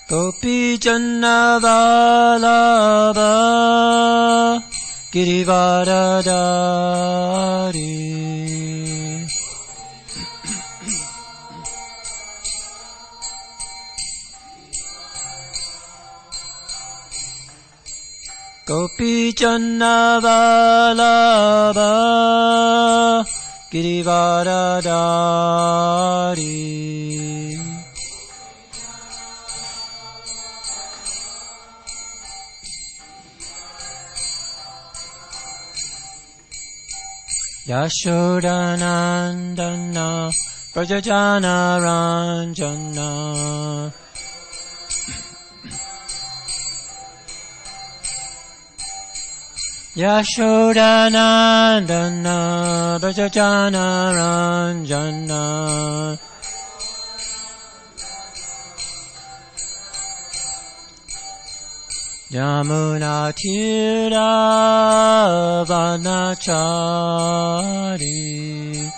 Gopi Janna Vallabha Girivaradari. Gopi Janna Vallabha Girivaradari. Yashodanandana Vrajajana Ranjana. Yashodanandana Vrajajana Ranjana. Yamuna Tira Vanachari.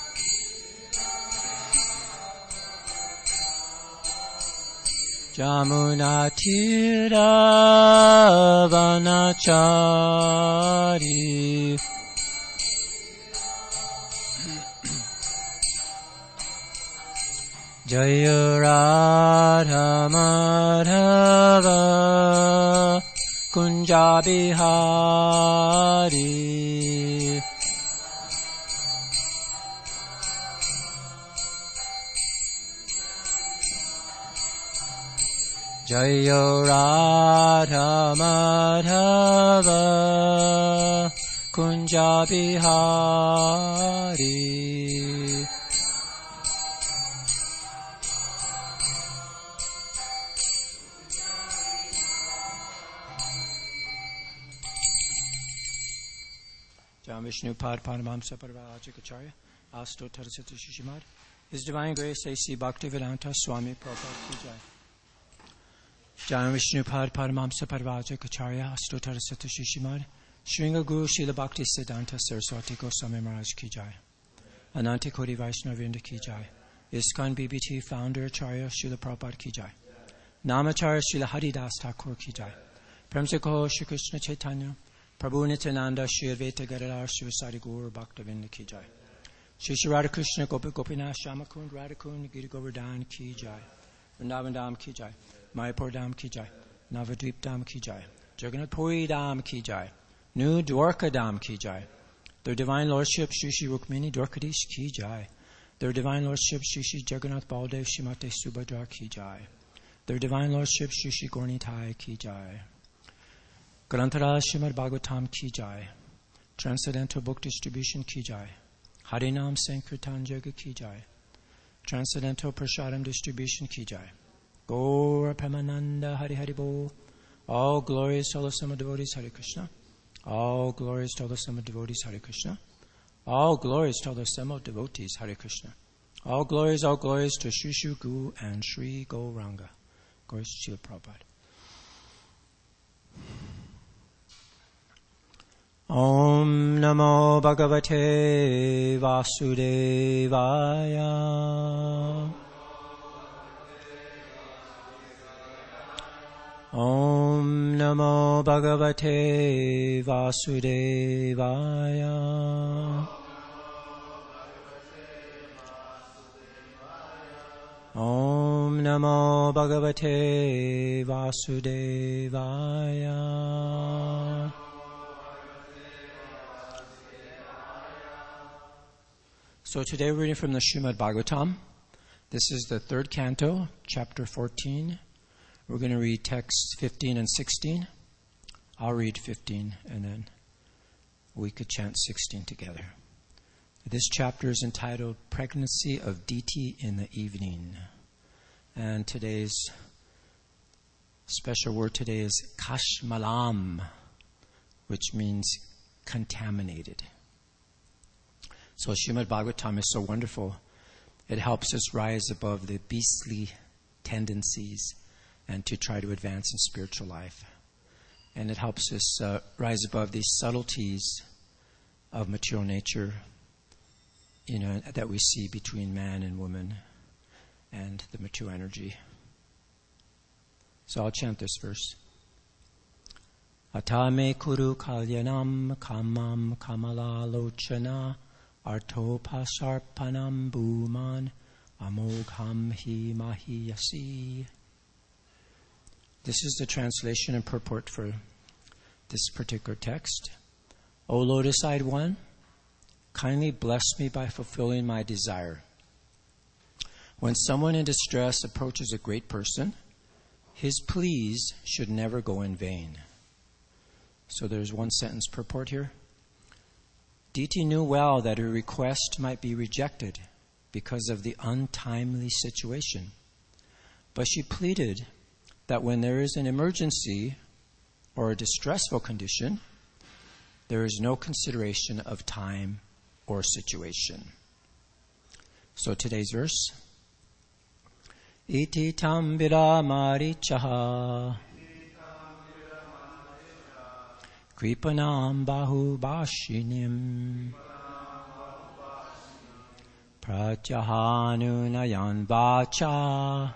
Yamuna Tira Vanachari. Jaya Radha Madhava Kunja Bihari. Jaya Radha Madhava Kunja Bihari. Vishnu Pad Paramamsa Parvacharya Asto Tarasati Shishimad. His Divine Grace A.C. Bhaktivedanta Swami Prabhupada Ki Jai. Jai Vishnu Pad Paramamsa Parvacharya Asto Tarasati Shishimad. Shringa Guru Srila Bhakti Siddhanta Saraswati Goswami Maharaj Ki Jai. Ananta Koti Vaishnavinda Ki Jai. ISKCON BBT Founder Acharya Srila Prabhupada Ki Jai. Namacharya Srila Haridas Thakur Ki Jai. Premsiko Shri Krishna Chaitanya Prabhu Nityananda Shri Advaita Gadadhar Srivasadi Gaur Bhaktavinda Ki Jai. Shri Shri Radha Krishna Gopi Gopinath Shamakund Radhakund Giri Govardhan Ki Jai. Vrindavan Dham Ki Jai. Mayapur Dham Ki Jai. Navadvip Dham Ki Jai. Jagannath Puri Dham Ki Jai. New Dwarka Dham Ki Jai. Their Divine Lordship Shri Shri Rukmini Dwarkadish Ki Jai. Their Divine Lordship Shri Shri Jagannath Baldev Shrimate Subhadra Ki Jai. Their Divine Lordship Shri Shri Gaurnitai Ki Jai. Grantara Srimad Bhagavatam Ki Jai. Transcendental Book Distribution Ki Jai. Harinam Sankirtan Yoga Ki Jai. Transcendental Prasadam Distribution Ki Jai. Gaura Premananda Hari Hari Bo. All glories to all the summer devotees Hare Krishna. All glories to all the summer devotees Hare Krishna. All glories to all the summer devotees Hare Krishna. All glories to Shri Shri Guru and Shri Gauranga. Glories to Srila Prabhupada. Om Namo Bhagavate Vasudevaya. Om Namo Bhagavate Vasudevaya. Om Namo Bhagavate Vasudevaya. So today we're reading from the Srimad Bhagavatam. This is the third canto, chapter 14. We're going to read texts 15 and 16. I'll read 15 and then we could chant 16 together. This chapter is entitled Pregnancy of Diti in the Evening. And today's special word today is Kashmalam, which means contaminated. So Srimad Bhagavatam is so wonderful. It helps us rise above the beastly tendencies and to try to advance in spiritual life. And it helps us rise above these subtleties of material nature, that we see between man and woman and the material energy. So I'll chant this verse. Atame kuru kalyanam kamam kamala lochana artopasarpanam bhuman amogham hi mahiyasi. This is the translation and purport for this particular text. O Lotus-eyed one, kindly bless me by fulfilling my desire. When someone in distress approaches a great person, his pleas should never go in vain. So there's one sentence purport here. Diti knew well that her request might be rejected because of the untimely situation. But she pleaded that when there is an emergency or a distressful condition, there is no consideration of time or situation. So today's verse. Iti tambira marichaha kripanam bahubashinim pratyahanunayan vacha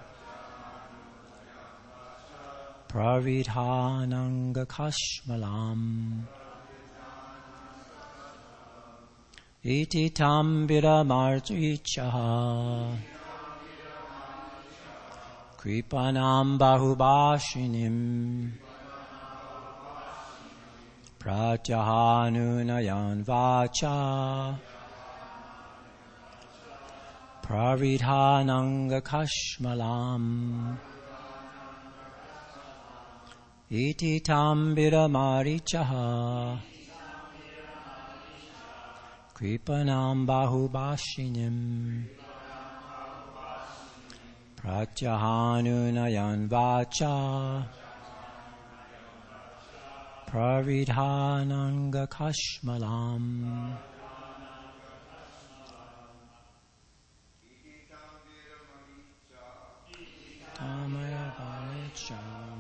pravidhananga kashmalam iti tambira marichaha kripanam bahubashinim pratyahanunayan vacha pravidhananga kashmalam iti tambira marichaha kripanam bahubashinim pratyahanunayan vacha pravidhananga kashmalam. Tamaya banicha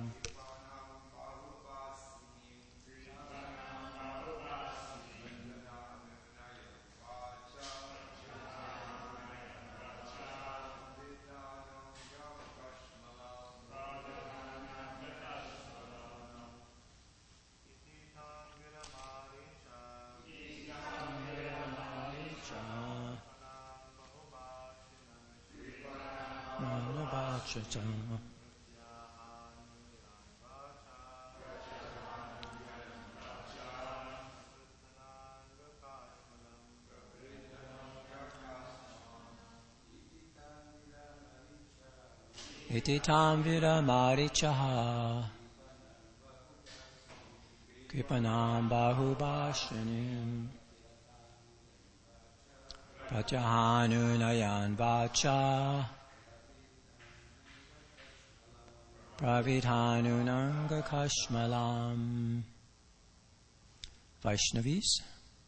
iti tambira marichaha kripanam bahubashinim pratyahanunayan vacha pravidhanunanga kashmalam. Vaishnavis.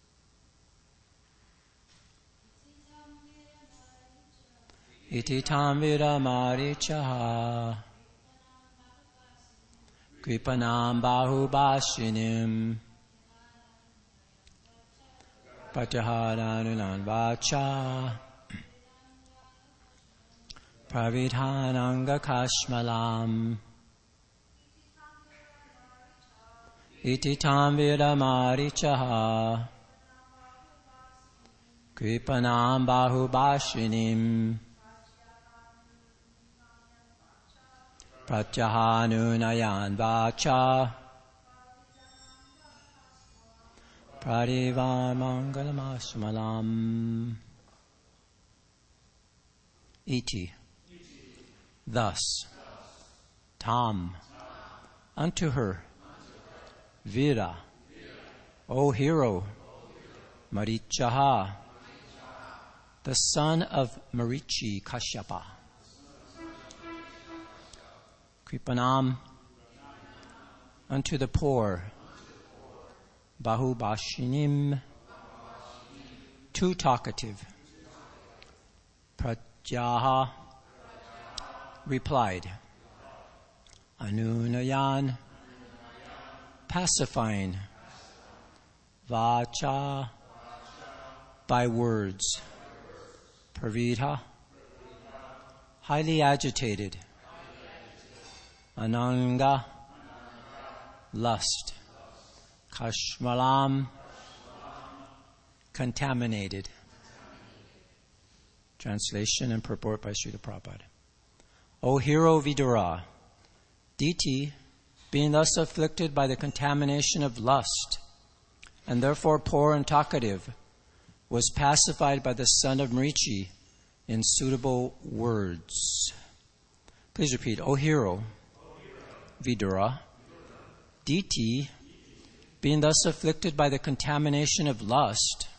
Iti tambira marichaha kripanam bahubashinim pratyahanunayan vacha pravidhananga kashmalam. Iti tambira marichaha kripanam bahubashinim pratyahanunayan vacha pradivamangalamasmalam. Iti. Thus, tam, unto her, vira, O hero, Marichaha, the son of Marichi Kashyapa. Kripanam, unto the poor, Bahubashinim, too talkative. Pratyaha replied, Anunayan, pacifying, Vacha, by words, Pravidha, highly agitated, Ananga, lust. Kashmalam, contaminated. Translation and purport by Srila Prabhupada. O hero Vidura, Diti, being thus afflicted by the contamination of lust, and therefore poor and talkative, was pacified by the son of Marichi in suitable words. Please repeat. O hero Vidura, Diti, being thus afflicted by the contamination of lust,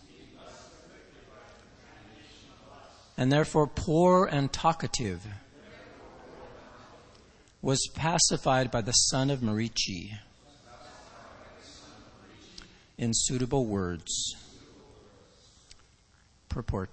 and therefore poor and talkative, was pacified by the son of Marichi in suitable words. Purport.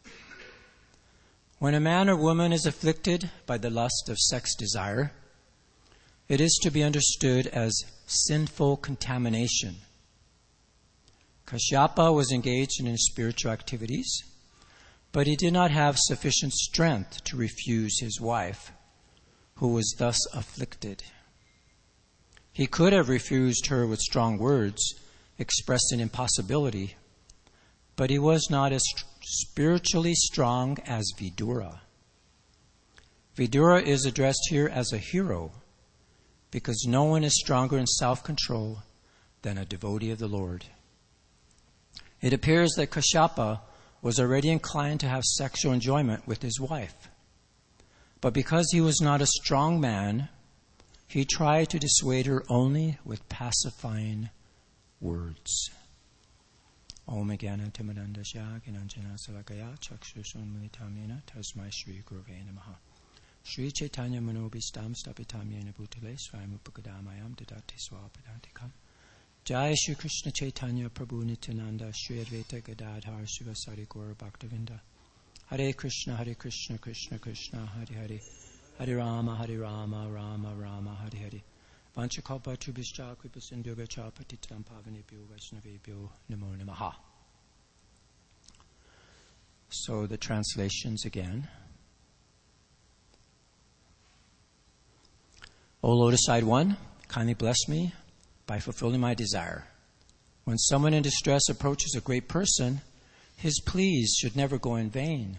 When a man or woman is afflicted by the lust of sex desire, it is to be understood as sinful contamination. Kashyapa was engaged in his spiritual activities, but he did not have sufficient strength to refuse his wife, who was thus afflicted. He could have refused her with strong words, expressing impossibility, but he was not as spiritually strong as Vidura. Vidura is addressed here as a hero, because no one is stronger in self-control than a devotee of the Lord. It appears that Kashyapa was already inclined to have sexual enjoyment with his wife. But because he was not a strong man, he tried to dissuade her only with pacifying words. Om Jnana Timirandasya Gnananjana Salakaya Chakshusum Militamena Tasmai Shri Gurave Namaha. Shri Chaitanya Manobhistam Stapitamyena Bhutale Swayamupakadamayam Dadati Swapadantikam. Jai Shri Krishna Chaitanya Prabhu Nityananda Shri Advaita Gadadhar Sivasari Gaura Bhaktavinda. Hare Krishna, Krishna Krishna, Hare Hare. Hare Rama, Rama Rama, Hare Hare. Vanchakalpa Trubhischa Kripasindugacha Patitam Pavanebhyo Vaishnavebhyo Namo Namaha. So the translations again. O Lotus Side One, kindly bless me by fulfilling my desire. When someone in distress approaches a great person, his pleas should never go in vain.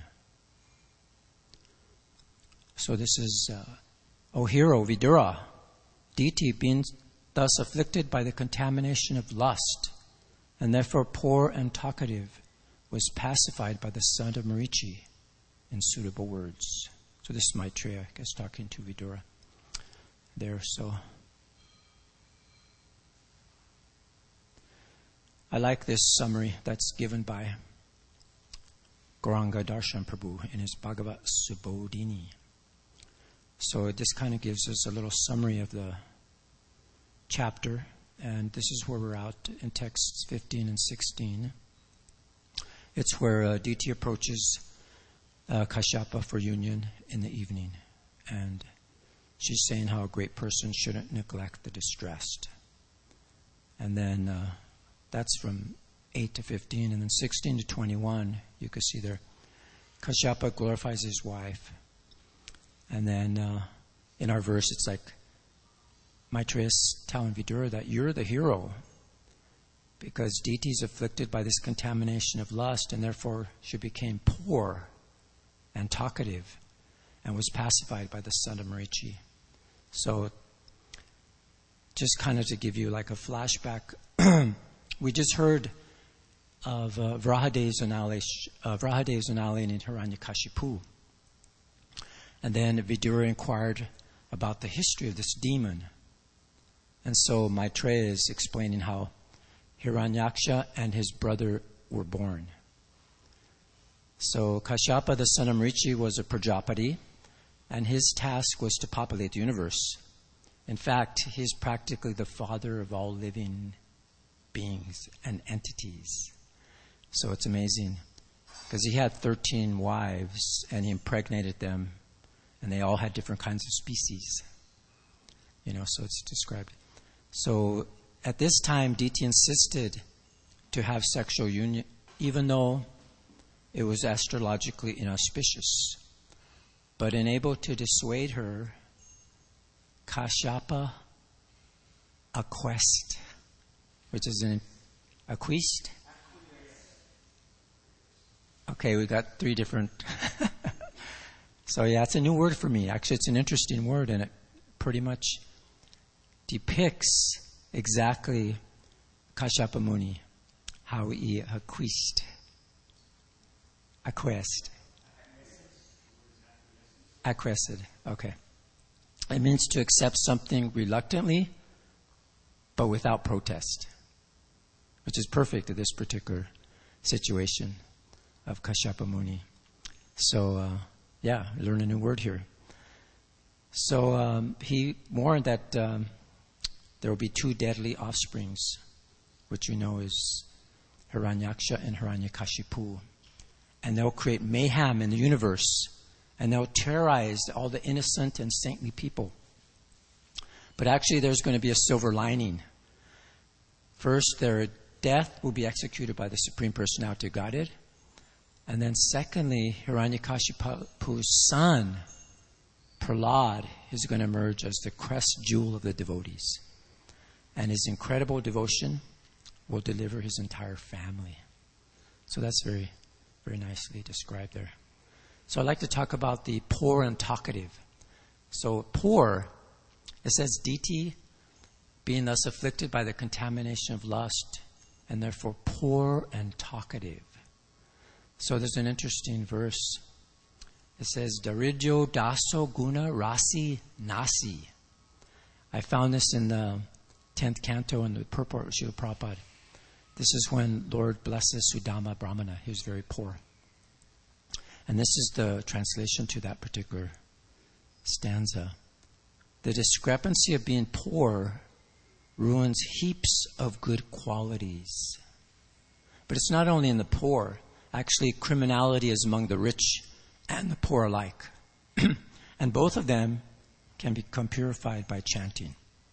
So this is, O hero Vidura, Diti, being thus afflicted by the contamination of lust, and therefore poor and talkative, was pacified by the son of Marichi in suitable words. So this is Maitreya, I guess, talking to Vidura there. So I like this summary that's given by Gauranga Darshan Prabhu in his Bhagavat Subodhini. So this kind of gives us a little summary of the chapter, and this is where we're at in texts 15 and 16. It's where Diti approaches Kashyapa for union in the evening, and she's saying how a great person shouldn't neglect the distressed. And then that's from 8 to 15, and then 16 to 21, you can see there, Kashyapa glorifies his wife. And then in our verse, it's like Maitreya is telling Vidura that you're the hero, because Diti is afflicted by this contamination of lust, and therefore she became poor and talkative and was pacified by the son of Marichi. So just kind of to give you like a flashback, we just heard of Vrahadev Zanali and Hiranyakashipu. And then Vidura inquired about the history of this demon. And so Maitreya is explaining how Hiranyaksha and his brother were born. So Kashyapa, the son of Marichi, was a Prajapati, and his task was to populate the universe. In fact, he's practically the father of all living beings and entities. So it's amazing, because he had 13 wives, and he impregnated them, and they all had different kinds of species. So it's described. So at this time, Diti insisted to have sexual union, even though it was astrologically inauspicious. But unable to dissuade her, Kashyapa Aquest, which is an Acquist. Okay, we got 3 different. So yeah, it's a new word for me. Actually, it's an interesting word, and it pretty much depicts exactly Kashyapa Muni, how he acquist. Acquested. Okay. It means to accept something reluctantly, but without protest, which is perfect in this particular situation of Kashyapa Muni. So, learn a new word here. So he warned that there will be 2 deadly offsprings, which we know is Hiranyaksha and Hiranyakashipu. And they'll create mayhem in the universe, and they'll terrorize all the innocent and saintly people. But actually, there's going to be a silver lining. First, their death will be executed by the Supreme Personality of Godhead. And then secondly, Hiranyakashipu's son, Prahlad, is going to emerge as the crest jewel of the devotees. And his incredible devotion will deliver his entire family. So that's very, very nicely described there. So I'd like to talk about the poor and talkative. So poor, it says Diti, being thus afflicted by the contamination of lust, and therefore poor and talkative. So there's an interesting verse. It says, Daridyo daso guna rasi nasi. I found this in the 10th canto in the purport of Srila Prabhupada. This is when Lord blesses Sudama Brahmana. He was very poor. And this is the translation to that particular stanza. The discrepancy of being poor ruins heaps of good qualities. But it's not only in the poor. Actually, criminality is among the rich and the poor alike. And both of them can become purified by chanting.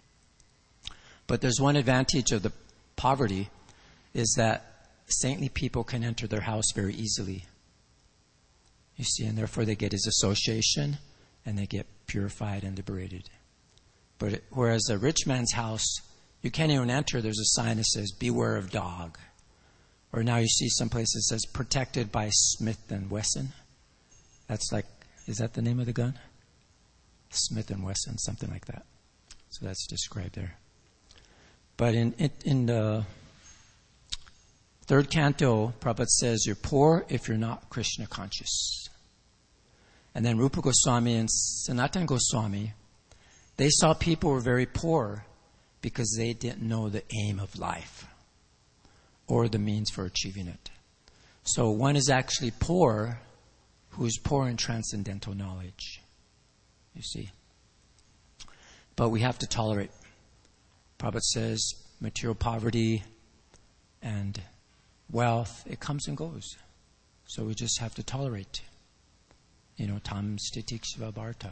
But there's one advantage of the poverty, is that saintly people can enter their house very easily. You see, and therefore they get his association, and they get purified and liberated. But whereas a rich man's house, you can't even enter. There's a sign that says, beware of dog. Or now you see some places that says, protected by Smith & Wesson. That's like, is that the name of the gun? Smith & Wesson, something like that. So that's described there. But in the 3rd canto, Prabhupada says, you're poor if you're not Krishna conscious. And then Rupa Goswami and Sanatana Goswami, they saw people were very poor because they didn't know the aim of life or the means for achieving it. So one is actually poor who is poor in transcendental knowledge, you see. But we have to tolerate. Prabhupada says material poverty and wealth, it comes and goes. So we just have to tolerate. Tam stitik shiva bharta.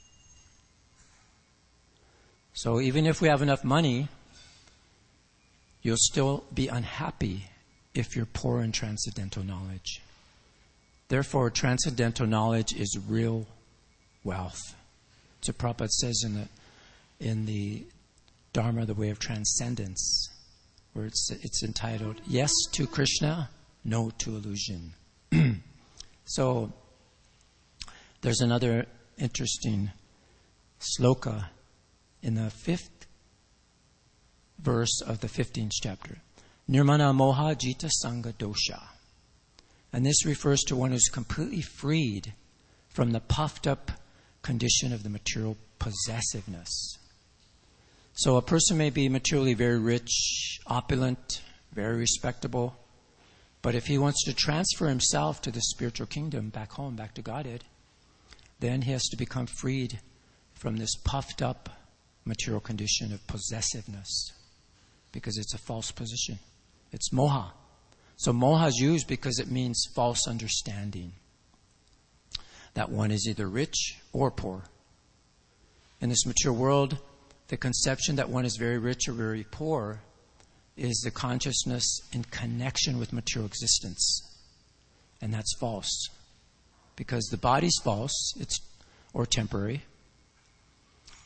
So even if we have enough money, you'll still be unhappy if you're poor in transcendental knowledge. Therefore, transcendental knowledge is real wealth. So Prabhupada says in the Dharma, the way of transcendence, where it's entitled, Yes to Krishna, No to Illusion. So, there's another interesting sloka in the 5th verse of the 15th chapter. Nirmana moha jita sangha dosha. And this refers to one who's completely freed from the puffed up condition of the material possessiveness. So a person may be materially very rich, opulent, very respectable, but if he wants to transfer himself to the spiritual kingdom, back home, back to Godhead, then he has to become freed from this puffed up material condition of possessiveness, because it's a false position. It's moha. So moha is used because it means false understanding, that one is either rich or poor. In this material world, the conception that one is very rich or very poor is the consciousness in connection with material existence. And that's false. Because the body's false, or temporary.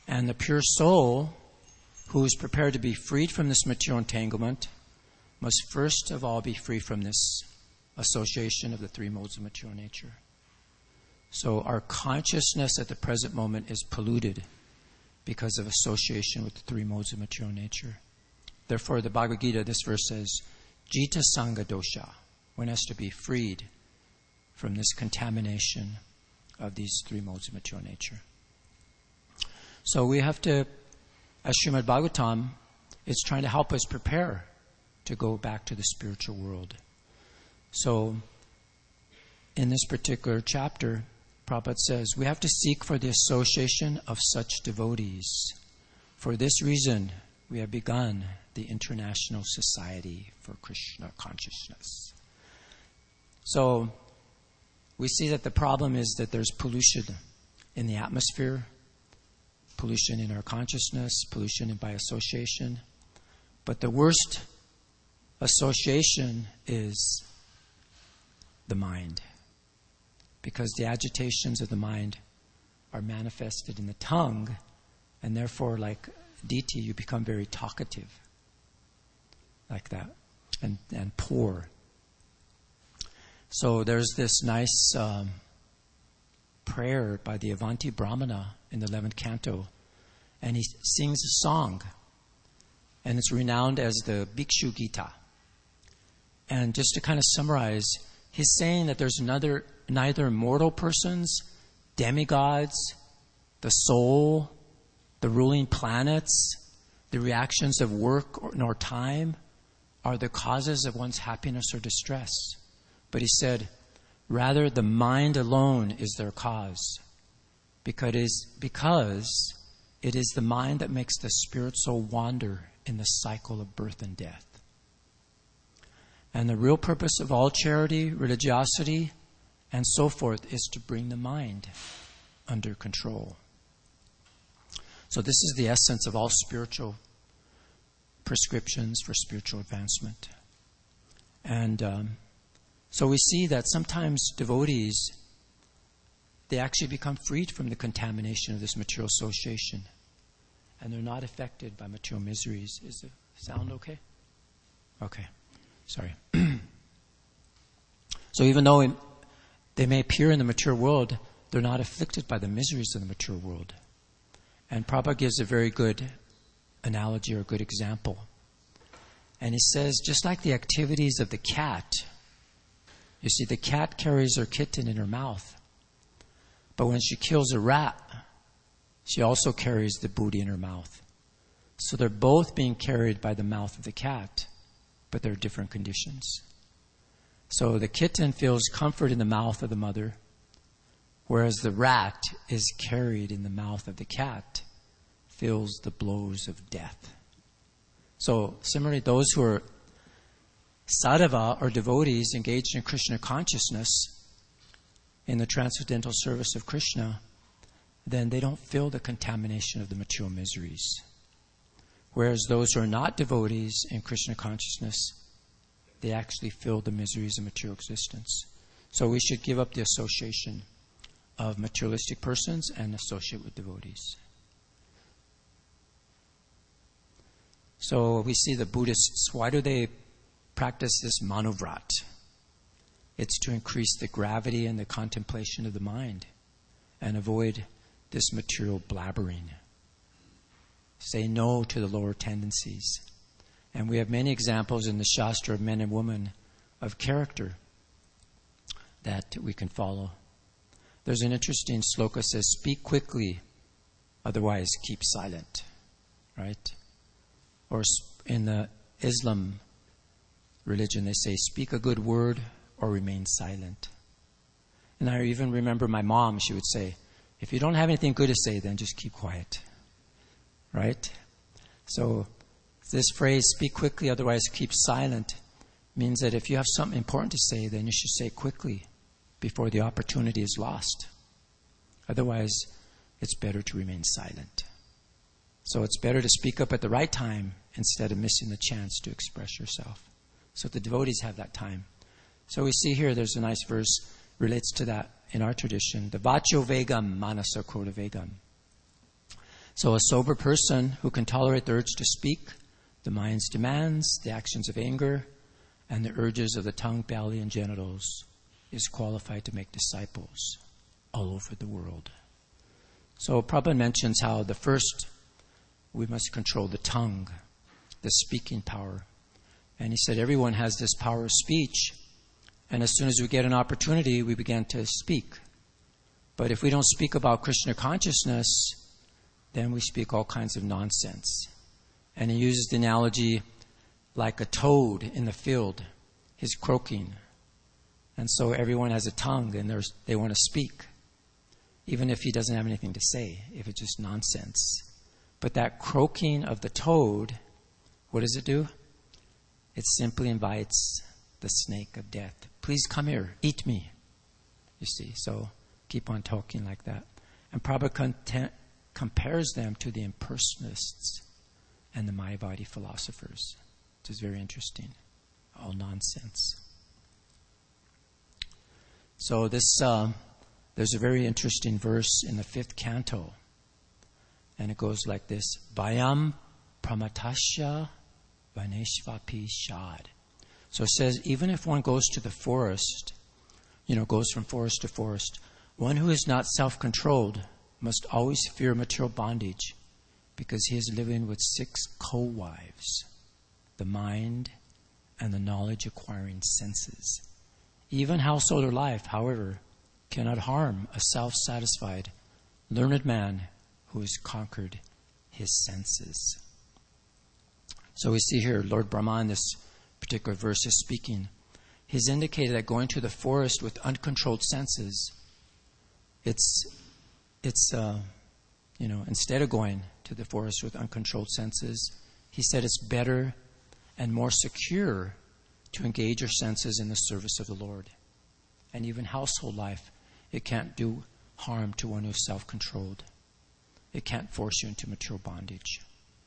And the pure soul, who is prepared to be freed from this material entanglement, must first of all be free from this association of the three modes of material nature. So our consciousness at the present moment is polluted because of association with the three modes of material nature. Therefore, the Bhagavad Gita, this verse says, Jita Sangha Dosha. One has to be freed from this contamination of these three modes of material nature. So we have to, as Srimad Bhagavatam, it's trying to help us prepare to go back to the spiritual world. So in this particular chapter, Prabhupada says, we have to seek for the association of such devotees. For this reason, we have begun the International Society for Krishna Consciousness. So we see that the problem is that there's pollution in the atmosphere, pollution in our consciousness, pollution by association. But the worst association is the mind, because the agitations of the mind are manifested in the tongue, and therefore, like DT, you become very talkative, like that, and poor. So there's this nice prayer by the Avanti Brahmana in the 11th canto, and he sings a song, and it's renowned as the Bhikshu Gita. And just to kind of summarize, he's saying that there's neither mortal persons, demigods, the soul, the ruling planets, the reactions of work nor time are the causes of one's happiness or distress. But he said, rather the mind alone is their cause, because it is the mind that makes the spirit soul wander in the cycle of birth and death. And the real purpose of all charity, religiosity, and so forth is to bring the mind under control. So this is the essence of all spiritual prescriptions for spiritual advancement. And so we see that sometimes devotees, they actually become freed from the contamination of this material association, and they're not affected by material miseries. Is the sound okay? Okay. Sorry. So even though they may appear in the material world, they're not afflicted by the miseries of the material world. And Prabhupada gives a very good analogy or a good example. And he says, just like the activities of the cat, you see, the cat carries her kitten in her mouth. But when she kills a rat, she also carries the booty in her mouth. So they're both being carried by the mouth of the cat, but they're different conditions. So the kitten feels comfort in the mouth of the mother, whereas the rat is carried in the mouth of the cat, feels the blows of death. So similarly, those who are sadhava or devotees engaged in Krishna consciousness in the transcendental service of Krishna, then they don't feel the contamination of the material miseries. Whereas those who are not devotees in Krishna consciousness, they actually feel the miseries of material existence. So we should give up the association of materialistic persons and associate with devotees. So we see the Buddhists, why do they practice this manuvrat? It's to increase the gravity and the contemplation of the mind and avoid this material blabbering. Say no to the lower tendencies. And we have many examples in the Shastra of men and women of character that we can follow. There's an interesting sloka that says, speak quickly, otherwise keep silent. Right? Or in the Islam religion, they say, speak a good word or remain silent. And I even remember my mom, she would say, if you don't have anything good to say, then just keep quiet. Right? So this phrase, speak quickly, otherwise keep silent, means that if you have something important to say, then you should say quickly before the opportunity is lost. Otherwise, it's better to remain silent. So it's better to speak up at the right time instead of missing the chance to express yourself. So the devotees have that time. So we see here, there's a nice verse relates to that in our tradition. The vacho vegam manasa krodha vegam. So a sober person who can tolerate the urge to speak, the mind's demands, the actions of anger, and the urges of the tongue, belly, and genitals is qualified to make disciples all over the world. So Prabhupada mentions how the first, we must control the tongue, the speaking power. And he said everyone has this power of speech, and as soon as we get an opportunity, we begin to speak. But if we don't speak about Krishna consciousness, then we speak all kinds of nonsense. And he uses the analogy like a toad in the field. He's croaking. And so everyone has a tongue and they want to speak, even if he doesn't have anything to say, if it's just nonsense. But that croaking of the toad, what does it do? It simply invites the snake of death. Please come here, eat me. You see, so keep on talking like that. And Prabhupada compares them to the impersonalists and the Mayavadi philosophers, which is very interesting. All nonsense. So this, there's a very interesting verse in the 5th canto, and it goes like this: Vayam pramatasya vaneshvapi shad. So it says, even if one goes to the forest, goes from forest to forest, one who is not self-controlled must always fear material bondage, because he is living with 6 co-wives, the mind and the knowledge-acquiring senses. Even householder life, however, cannot harm a self-satisfied, learned man who has conquered his senses. So we see here, Lord Brahma in this particular verse is speaking. He's indicated that going to the forest with uncontrolled senses, instead of going to the forest with uncontrolled senses, he said it's better and more secure to engage your senses in the service of the Lord. And even household life, it can't do harm to one who's self-controlled. It can't force you into material bondage.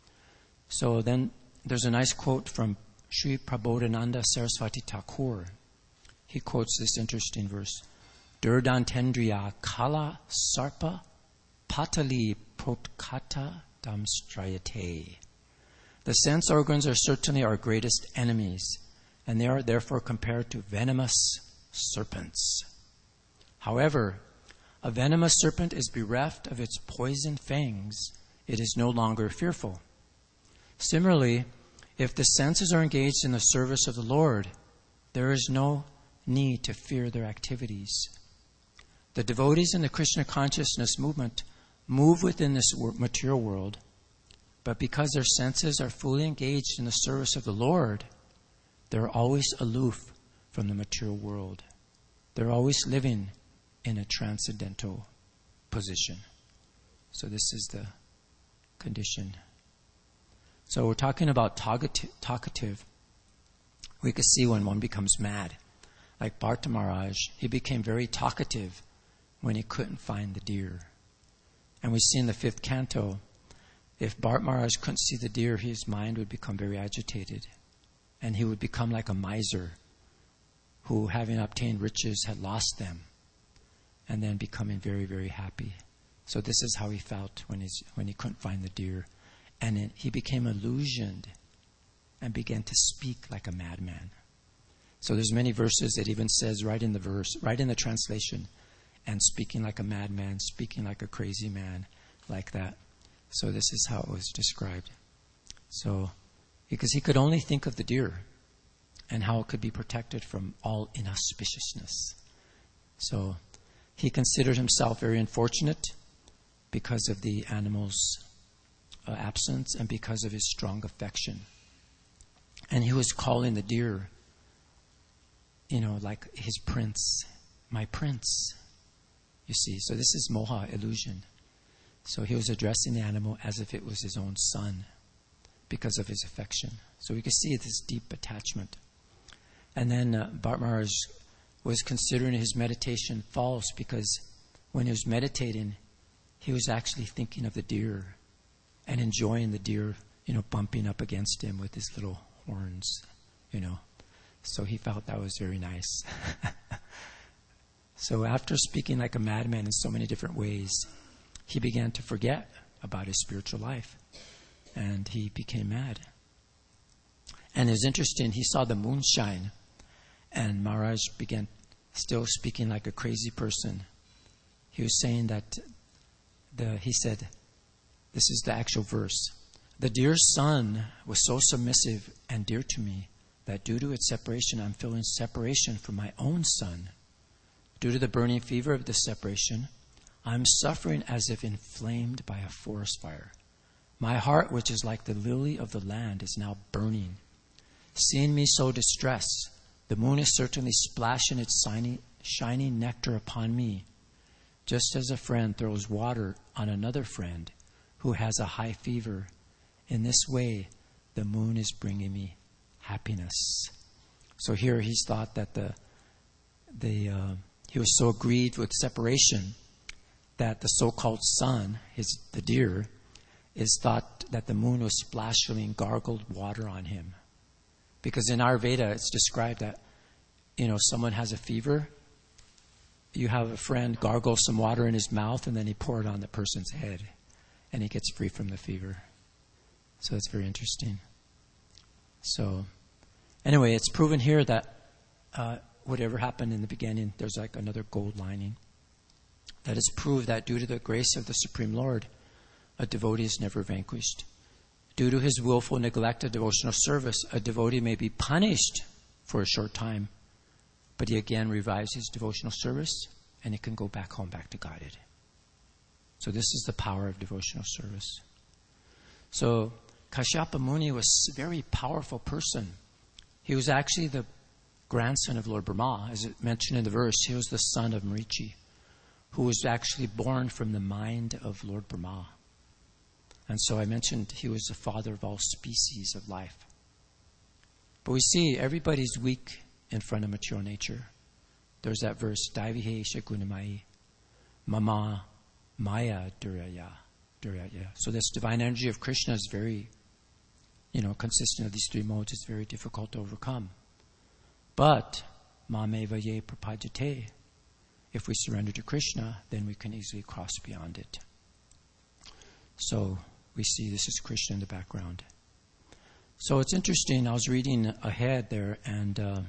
So then there's a nice quote from Sri Prabodhananda Saraswati Thakur. He quotes this interesting verse: Durdantendriya kala sarpa patali protkata damstrayate. The sense organs are certainly our greatest enemies, and they are therefore compared to venomous serpents. However, a venomous serpent is bereft of its poison fangs. It is no longer fearful. Similarly, if the senses are engaged in the service of the Lord, there is no need to fear their activities. The devotees in the Krishna consciousness movement move within this material world, but because their senses are fully engaged in the service of the Lord, they're always aloof from the material world. They're always living in a transcendental position. So this is the condition. So we're talking about talkative. We could see when one becomes mad. Like Bharta Maharaj, he became very talkative when he couldn't find the deer. And we see in the 5th canto, if Bharta Maharaj couldn't see the deer, his mind would become very agitated. And he would become like a miser who, having obtained riches, had lost them, and then becoming very, very happy. So this is how he felt when he couldn't find the deer. And he became illusioned and began to speak like a madman. So there's many verses that even says right in the translation, and speaking like a madman, speaking like a crazy man, like that. So this is how it was described. So, because he could only think of the deer and how it could be protected from all inauspiciousness. So he considered himself very unfortunate because of the animal's absence and because of his strong affection. And he was calling the deer, like his prince, my prince. You see, so this is moha, illusion. So he was addressing the animal as if it was his own son because of his affection. So we can see this deep attachment. And then Bharta Maharaj was considering his meditation false because when he was meditating, he was actually thinking of the deer and enjoying the deer, bumping up against him with his little horns, So he felt that was very nice. So after speaking like a madman in so many different ways, he began to forget about his spiritual life. And he became mad. And it's interesting, he saw the moon shine, and Maharaj began still speaking like a crazy person. He was saying that, he said, this is the actual verse, "The dear sun was so submissive and dear to me that due to its separation, I'm feeling separation from my own sun. Due to the burning fever of this separation, I'm suffering as if inflamed by a forest fire. My heart, which is like the lily of the land, is now burning. Seeing me so distressed, the moon is certainly splashing its shining nectar upon me, just as a friend throws water on another friend who has a high fever. In this way, the moon is bringing me happiness." So here he's thought that he was so grieved with separation that the so-called sun, the deer, is thought that the moon was splashing gargled water on him. Because in Ayurveda, it's described that, someone has a fever, you have a friend gargle some water in his mouth, and then he pour it on the person's head, and he gets free from the fever. So it's very interesting. So, anyway, it's proven here that whatever happened in the beginning, there's like another gold lining. That is proved that due to the grace of the Supreme Lord, a devotee is never vanquished. Due to his willful neglect of devotional service, a devotee may be punished for a short time, but he again revives his devotional service, and he can go back home, back to Godhead. So this is the power of devotional service. So Kashyapa Muni was a very powerful person. He was actually the grandson of Lord Brahma. As it mentioned in the verse, he was the son of Marichi, who was actually born from the mind of Lord Brahma. And so I mentioned he was the father of all species of life. But we see everybody's weak in front of material nature. There's that verse, Daivihe Shagunamai, Mama Maya Duraya. So this divine energy of Krishna is very, consistent of these three modes. It's very difficult to overcome. But Mameva Ye Prapajate, if we surrender to Krishna, then we can easily cross beyond it. So we see this is Krishna in the background. So it's interesting, I was reading ahead there and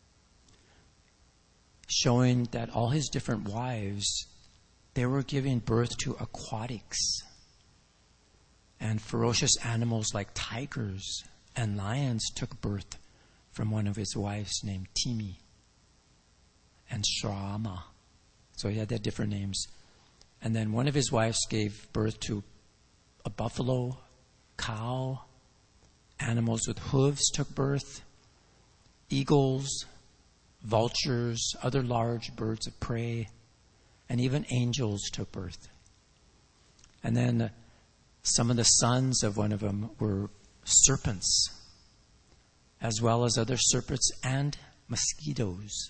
showing that all his different wives, they were giving birth to aquatics and ferocious animals like tigers and lions took birth from one of his wives named Timi and Shrama. So he had their different names. And then one of his wives gave birth to a buffalo, cow, animals with hooves took birth, eagles, vultures, other large birds of prey, and even angels took birth. And then some of the sons of one of them were serpents, as well as other serpents and mosquitoes.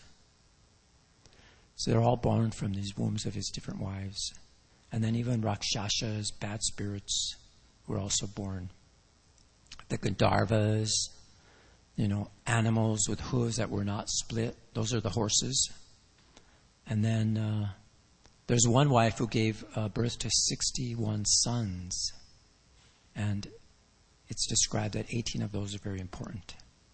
So they're all born from these wombs of his different wives. And then even Rakshasas, bad spirits, were also born. The Gandharvas, animals with hooves that were not split, those are the horses. And then there's one wife who gave birth to 61 sons. And it's described that 18 of those are very important.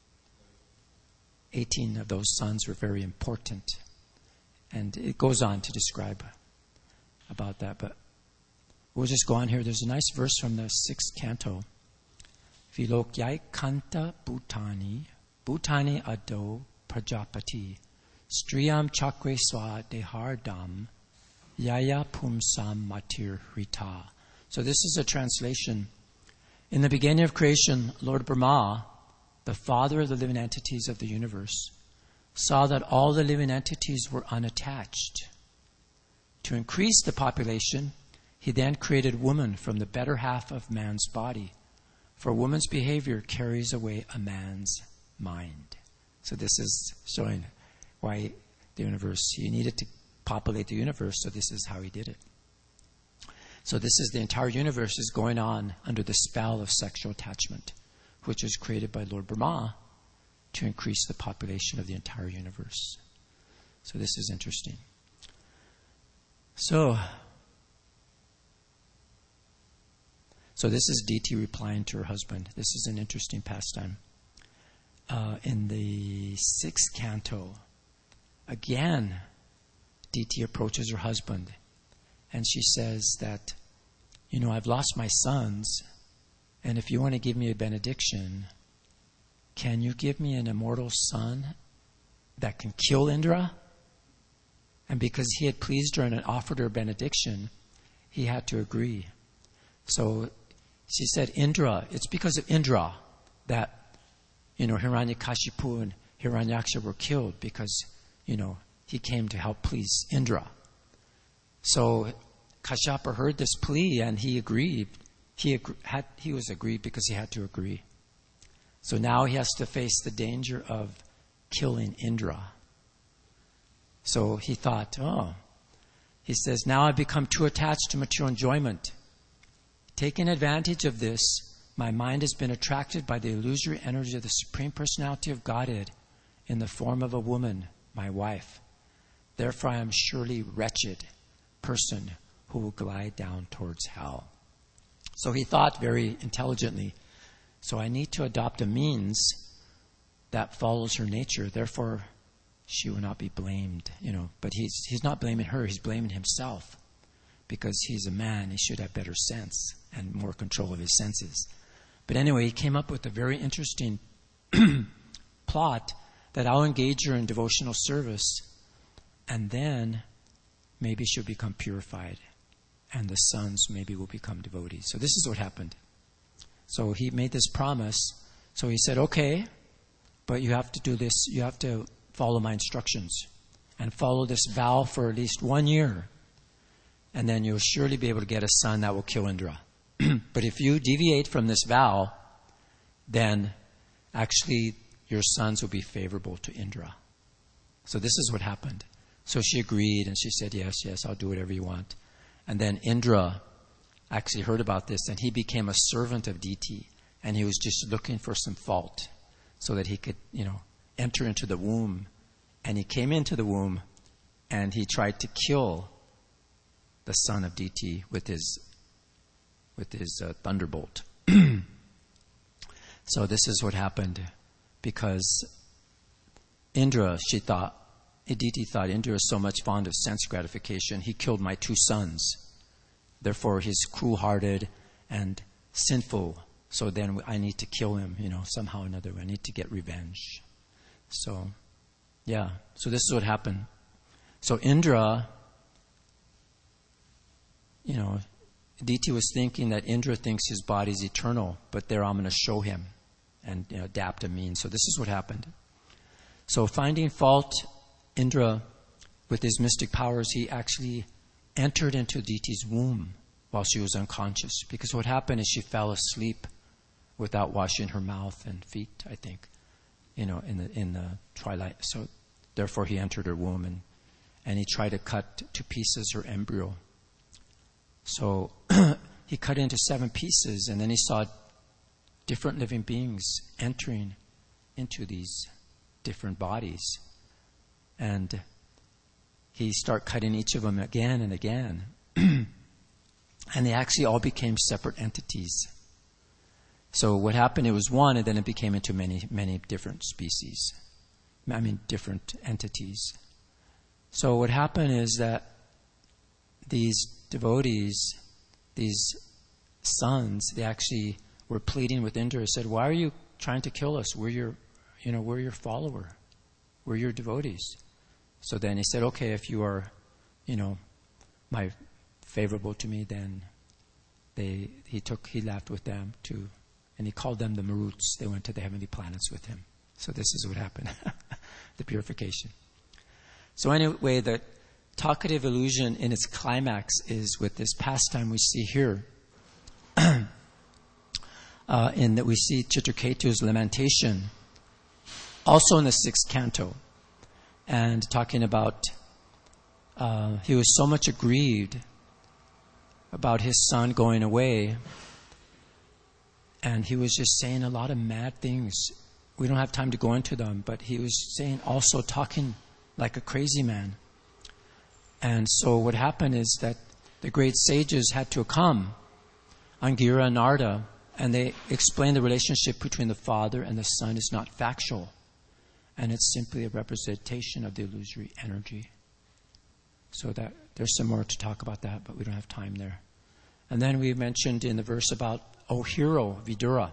18 of those sons were very important. And it goes on to describe about that. But we'll just go on here. There's a nice verse from the 6th canto. Vilokyai Kanta Bhutani, Bhutani Ado Prajapati, Striyam Chakre Swa Dehardam, Yaya Pumsam Matir Rita. So this is a translation. In the beginning of creation, Lord Brahma, the father of the living entities of the universe, saw that all the living entities were unattached. To increase the population, he then created woman from the better half of man's body. For woman's behavior carries away a man's mind. So this is showing why the universe, he needed to populate the universe, so this is how he did it. So this is the entire universe is going on under the spell of sexual attachment, which was created by Lord Brahma to increase the population of the entire universe. So this is interesting. So So this is Diti replying to her husband. This is an interesting pastime. In the 6th canto, again, Diti approaches her husband, and she says that, I've lost my sons, and if you want to give me a benediction, can you give me an immortal son that can kill Indra? And because he had pleased her and offered her a benediction, he had to agree. So she said, Indra, it's because of Indra that, Hiranyakashipu and Hiranyaksha were killed because, he came to help please Indra. So Kashyapa heard this plea and he agreed. He was agreed because he had to agree. So now he has to face the danger of killing Indra. So he thought, he says, now I've become too attached to material enjoyment. Taking advantage of this, my mind has been attracted by the illusory energy of the Supreme Personality of Godhead in the form of a woman, my wife. Therefore, I am surely wretched person who will glide down towards hell. So he thought very intelligently, so I need to adopt a means that follows her nature. Therefore, she will not be blamed, But he's not blaming her, he's blaming himself. Because he's a man, he should have better sense and more control of his senses. But anyway, he came up with a very interesting plot that I'll engage her in devotional service, and then maybe she'll become purified, and the sons maybe will become devotees. So this is what happened. So he made this promise. So he said, okay, but you have to do this. You have to follow my instructions and follow this vow for at least 1 year. And then you'll surely be able to get a son that will kill Indra. But if you deviate from this vow, then actually your sons will be favorable to Indra. So this is what happened. So she agreed and she said, yes, I'll do whatever you want. And then Indra actually heard about this and he became a servant of Diti. And he was just looking for some fault so that he could, enter into the womb. And he came into the womb and he tried to kill the son of Diti with his thunderbolt. So this is what happened because Diti thought Indra is so much fond of sense gratification, he killed my 2 sons. Therefore, he's cruel-hearted and sinful. So then I need to kill him, somehow or another. I need to get revenge. So, so this is what happened. So Indra, Diti was thinking that Indra thinks his body is eternal, but there I'm going to show him and adapt a means. So this is what happened. So finding fault, Indra, with his mystic powers, he actually entered into Diti's womb while she was unconscious. Because what happened is she fell asleep without washing her mouth and feet, I think, in the twilight. So therefore he entered her womb and he tried to cut to pieces her embryo. So he cut into 7 pieces, and then he saw different living beings entering into these different bodies. And he started cutting each of them again and again. And they actually all became separate entities. So what happened, it was one, and then it became into many, many different species. Different entities. So what happened is that these devotees, these sons, they actually were pleading with Indra and said, why are you trying to kill us? We're your follower. We're your devotees. So then he said, okay, if you are, my favorable to me, then he left with them too, and he called them the Maruts. They went to the heavenly planets with him. So this is what happened, the purification. So anyway, the talkative illusion in its climax is with this pastime we see here, in that we see Chitraketu's lamentation, also in the 6th canto, and talking about he was so much aggrieved about his son going away, and he was just saying a lot of mad things. We don't have time to go into them, but he was saying, also talking like a crazy man. And so what happened is that the great sages had to come Angira Narda, and they explain the relationship between the Father and the Son is not factual, and it's simply a representation of the illusory energy. So that there's some more to talk about that, but we don't have time there. And then we mentioned in the verse about O hero, Vidura.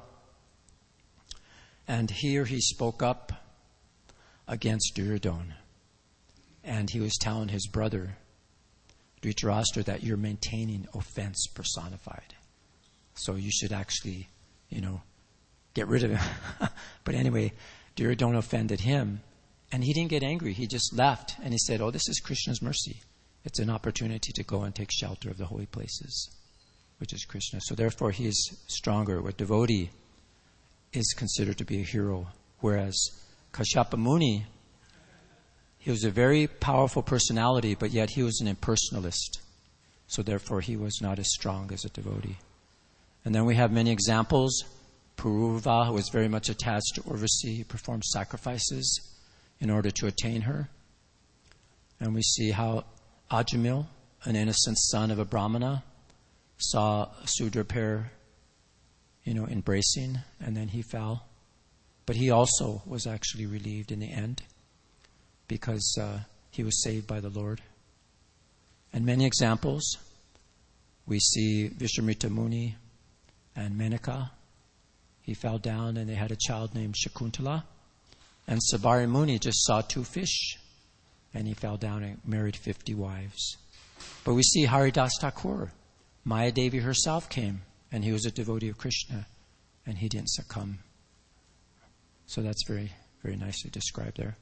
And here he spoke up against Duryodhana. And he was telling his brother, Dhritarashtra, that you're maintaining offense personified. So you should actually, get rid of him. But anyway, Duryodhana offended him. And he didn't get angry. He just left. And he said, this is Krishna's mercy. It's an opportunity to go and take shelter of the holy places, which is Krishna. So therefore he is stronger. A devotee is considered to be a hero. Whereas Kashyapa Muni, he was a very powerful personality, but yet he was an impersonalist. So therefore he was not as strong as a devotee. And then we have many examples. Puruva, who was very much attached to Urvasi, he performed sacrifices in order to attain her. And we see how Ajamil, an innocent son of a Brahmana, saw a Sudra pair, embracing, and then he fell. But he also was actually relieved in the end because he was saved by the Lord. And many examples. We see Vishwamitra Muni and Menaka. He fell down and they had a child named Shakuntala. And Savari Muni just saw 2 fish and he fell down and married 50 wives. But we see Haridas Thakur. Maya Devi herself came and he was a devotee of Krishna and he didn't succumb. So that's very, very nicely described there.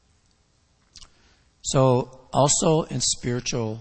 So also in spiritual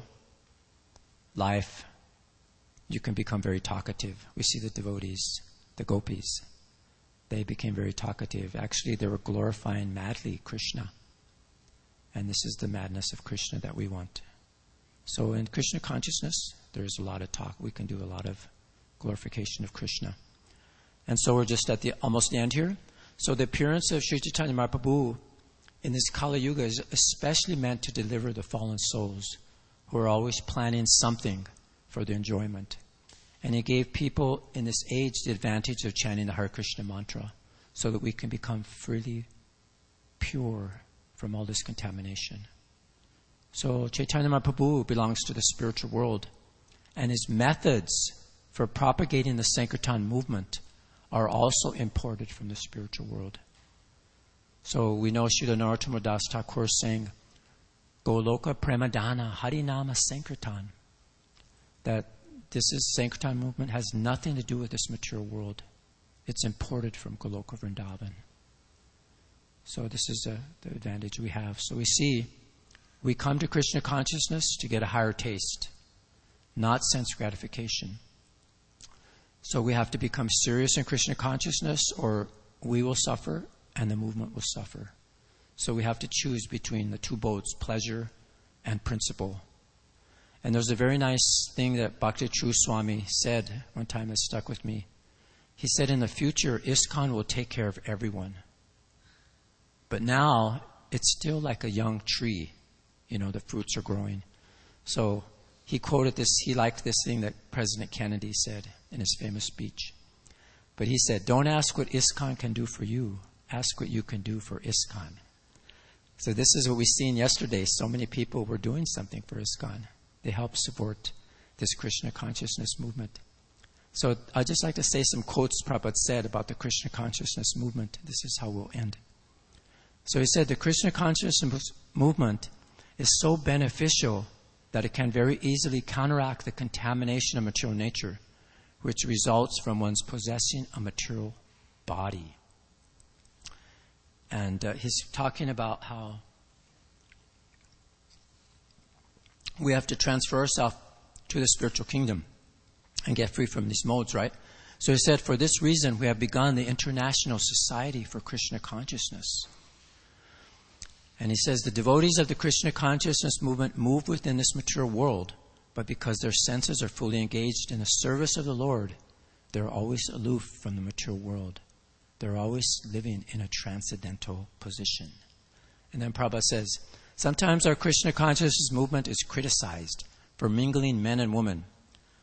life, you can become very talkative. We see the devotees, the gopis. They became very talkative. Actually, they were glorifying madly Krishna. And this is the madness of Krishna that we want. So in Krishna consciousness, there's a lot of talk. We can do a lot of glorification of Krishna. And so we're just at almost the end here. So the appearance of Sri Chaitanya Mahaprabhu in this Kali Yuga is especially meant to deliver the fallen souls who are always planning something for their enjoyment. And he gave people in this age the advantage of chanting the Hare Krishna mantra so that we can become freely pure from all this contamination. So Chaitanya Mahaprabhu belongs to the spiritual world, and his methods for propagating the Sankirtan movement are also imported from the spiritual world. So we know Srila Narottam Das Thakur saying, Goloka Premadana Harinama Sankirtan, that this is Sankirtan movement has nothing to do with this material world. It's imported from Goloka Vrindavan. So this is the advantage we have. So we see we come to Krishna consciousness to get a higher taste, not sense gratification. So we have to become serious in Krishna consciousness or we will suffer and the movement will suffer. So we have to choose between the 2 boats, pleasure and principle. And there's a very nice thing that Bhakti True Swami said one time that stuck with me. He said, in the future, ISKCON will take care of everyone. But now, it's still like a young tree. The fruits are growing. So he quoted this, he liked this thing that President Kennedy said in his famous speech. But he said, don't ask what ISKCON can do for you. Ask what you can do for ISKCON. So this is what we seen yesterday. So many people were doing something for ISKCON. They help support this Krishna consciousness movement. So I'd just like to say some quotes Prabhupada said about the Krishna consciousness movement. This is how we'll end. So he said, the Krishna consciousness movement is so beneficial that it can very easily counteract the contamination of material nature, which results from one's possessing a material body. And he's talking about how we have to transfer ourselves to the spiritual kingdom and get free from these modes, right? So he said, for this reason, we have begun the International Society for Krishna Consciousness. And he says, the devotees of the Krishna Consciousness movement move within this material world, but because their senses are fully engaged in the service of the Lord, they're always aloof from the material world. They're always living in a transcendental position. And then Prabhupada says, sometimes our Krishna consciousness movement is criticized for mingling men and women.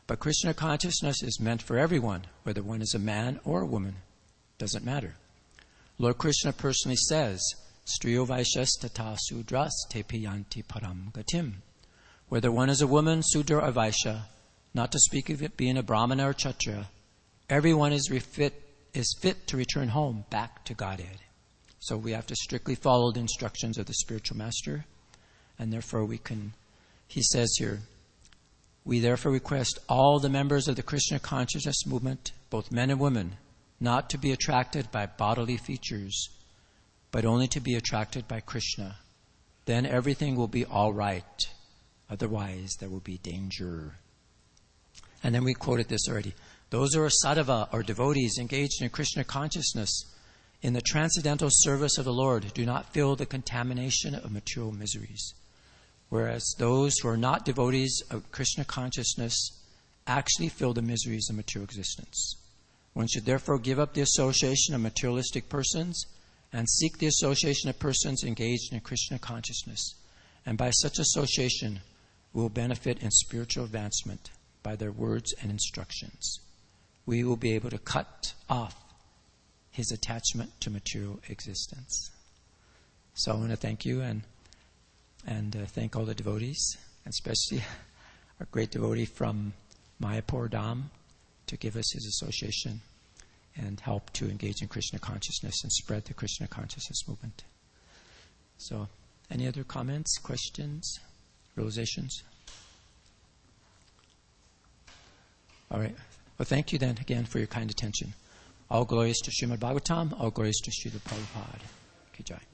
But Krishna consciousness is meant for everyone, whether one is a man or a woman. Doesn't matter. Lord Krishna personally says, Striyo Vaishyas tata Sudras te piyanti param gatim. Whether one is a woman, Sudra or Vaishya, not to speak of it being a Brahmana or Kshatriya, everyone is fit to return home back to Godhead. So we have to strictly follow the instructions of the spiritual master, and therefore he says here, we therefore request all the members of the Krishna consciousness movement, both men and women, not to be attracted by bodily features, but only to be attracted by Krishna. Then everything will be all right. Otherwise, there will be danger. And then we quoted this already. Those who are sadhava or devotees engaged in Krishna consciousness in the transcendental service of the Lord do not feel the contamination of material miseries, whereas those who are not devotees of Krishna consciousness actually feel the miseries of material existence. One should therefore give up the association of materialistic persons and seek the association of persons engaged in Krishna consciousness. And by such association, we will benefit in spiritual advancement by their words and instructions. We will be able to cut off his attachment to material existence. So I want to thank you and thank all the devotees, and especially our great devotee from Mayapur Dham, to give us his association and help to engage in Krishna consciousness and spread the Krishna consciousness movement. So, any other comments, questions, realizations? All right. Well, thank you then again for your kind attention. All glories to Srimad Bhagavatam, all glories to Srila Prabhupada. Ki Jai.